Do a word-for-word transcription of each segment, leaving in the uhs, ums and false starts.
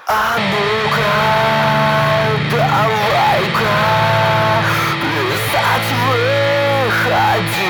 А ну-ка, давай-ка плясать выходи.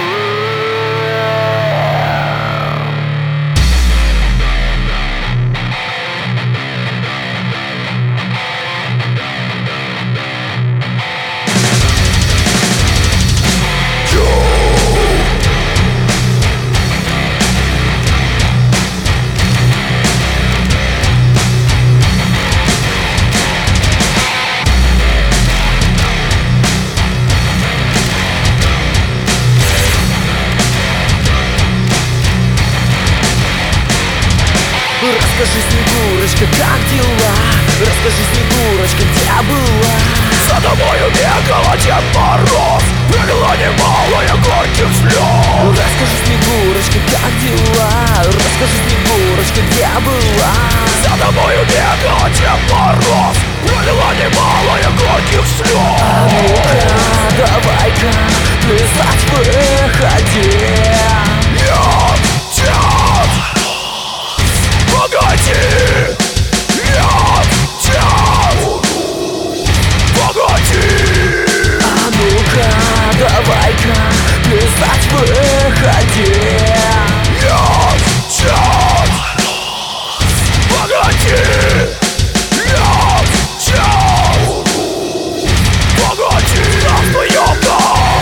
Расскажи, Снегурочка, как дела? Расскажи, Снегурочка, где была? За тобою бегала Дед Мороз, пролила немалая горьких слез. Расскажи, Снегурочка, как дела? Расскажи, Снегурочка, где была? За тобою бегала Дед Мороз, пролила немалая горьких слез. А ну-ка, давай-ка плясать выходи. Нет, Дед, погоди! Нет, Дед, погоди! А ну-ка, давай-ка плясать выходи. Нет, Дед, погоди! Нет, Дед, погоди! Здравствуй, ёпта!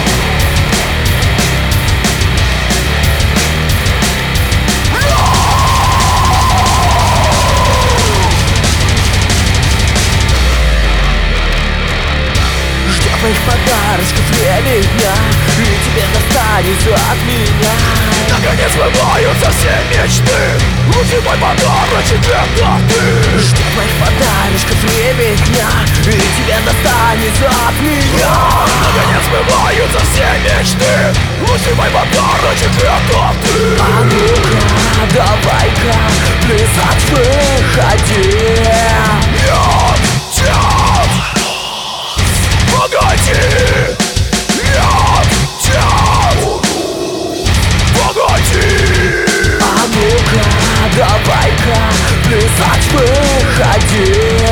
Твоих подарочков время дня, и тебе достанется от меня. Наконец сбываются все мечты, лучший мой подарочек это ты. Жду твоих подарочков время дня, и тебе достанется от меня. Наконец сбываются все мечты, лучший мой подарочек это ты. А ну-ка, давай-ка плясать выходи. Нет, Дед, погоди! Нет, Дед, погоди! А ну-ка, давай-ка плясать выходи.